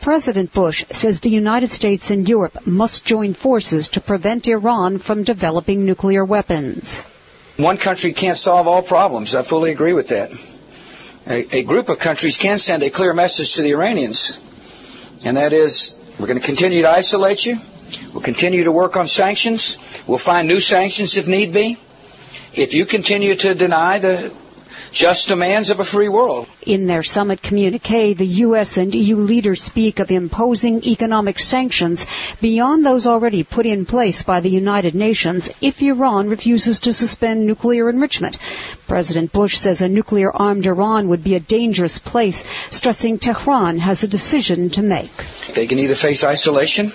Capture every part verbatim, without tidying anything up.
President Bush says the United States and Europe must join forces to prevent Iran from developing nuclear weapons. One country can't solve all problems. I fully agree with that. A, a group of countries can send a clear message to the Iranians, and that is, we're going to continue to isolate you. We'll continue to work on sanctions. We'll find new sanctions if need be, if you continue to deny the just demands of a free world. In their summit communique, the U S and E U leaders speak of imposing economic sanctions beyond those already put in place by the United Nations if Iran refuses to suspend nuclear enrichment. President Bush says a nuclear-armed Iran would be a dangerous place, stressing Tehran has a decision to make. They can either face isolation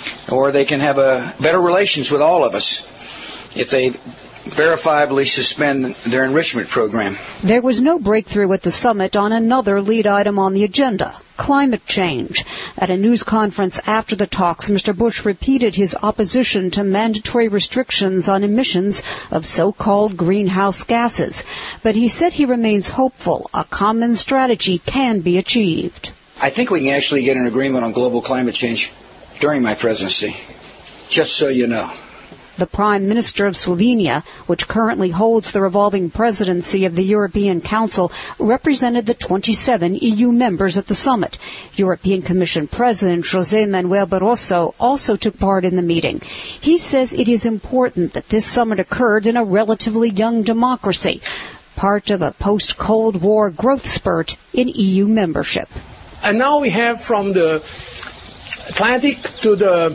or they can have a better relations with all of us if they verifiably suspend their enrichment program. There was no breakthrough at the summit on another lead item on the agenda, climate change. At a news conference after the talks, Mister Bush repeated his opposition to mandatory restrictions on emissions of so-called greenhouse gases. But he said he remains hopeful a common strategy can be achieved. I think we can actually get an agreement on global climate change during my presidency, just so you know. The Prime Minister of Slovenia, which currently holds the revolving presidency of the European Council, represented the twenty-seven E U members at the summit. European Commission President José Manuel Barroso also took part in the meeting. He says it is important that this summit occurred in a relatively young democracy, part of a post-Cold War growth spurt in E U membership. And now we have from the Atlantic to the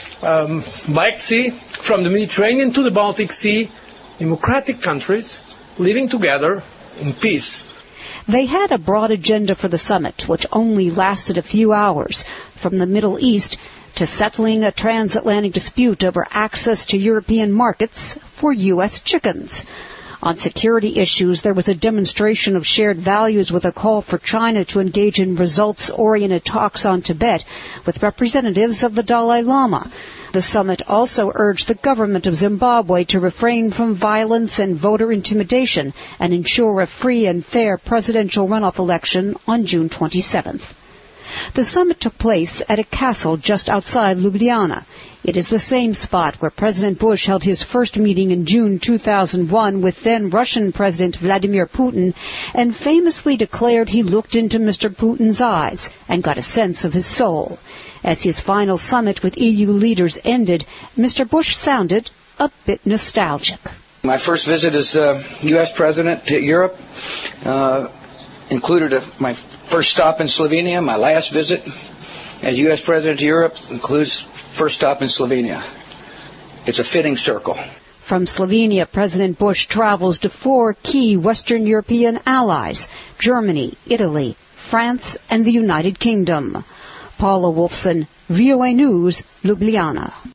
um, Black Sea, from the Mediterranean to the Baltic Sea, democratic countries living together in peace. They had a broad agenda for the summit, which only lasted a few hours, from the Middle East to settling a transatlantic dispute over access to European markets for U S chickens. On security issues, there was a demonstration of shared values with a call for China to engage in results-oriented talks on Tibet with representatives of the Dalai Lama. The summit also urged the government of Zimbabwe to refrain from violence and voter intimidation and ensure a free and fair presidential runoff election on June twenty-seventh. The summit took place at a castle just outside Ljubljana. It is the same spot where President Bush held his first meeting in June two thousand one with then-Russian President Vladimir Putin and famously declared he looked into Mister Putin's eyes and got a sense of his soul. As his final summit with E U leaders ended, Mister Bush sounded a bit nostalgic. My first visit as uh, U S President to Europe uh, included a, my first stop in Slovenia. My last visit as U S President to Europe includes first stop in Slovenia. It's a fitting circle. From Slovenia, President Bush travels to four key Western European allies, Germany, Italy, France, and the United Kingdom. Paula Wolfson, V O A News, Ljubljana.